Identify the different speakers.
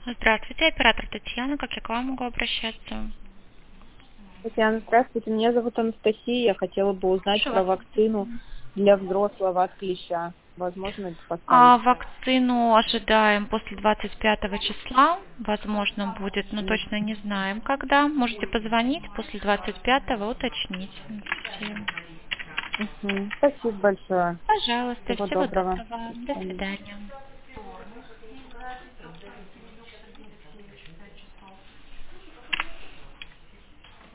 Speaker 1: Здравствуйте, оператор Татьяна. Как я к вам могу обращаться?
Speaker 2: Татьяна, здравствуйте. Меня зовут Анастасия. Я хотела бы узнать
Speaker 1: Слушаю
Speaker 2: про
Speaker 1: вас.
Speaker 2: вакцину для взрослого от клеща. Возможно ли поставить?
Speaker 1: Вакцину ожидаем после 25 числа. Возможно, будет, но
Speaker 2: М,
Speaker 1: точно не знаем, когда. Можете позвонить после 25-го, уточнить. Анастасия.
Speaker 2: Спасибо большое.
Speaker 1: Пожалуйста,
Speaker 2: Всего
Speaker 1: всего
Speaker 2: доброго.
Speaker 1: доброго.
Speaker 2: До
Speaker 1: До
Speaker 2: свидания.
Speaker 1: свидания.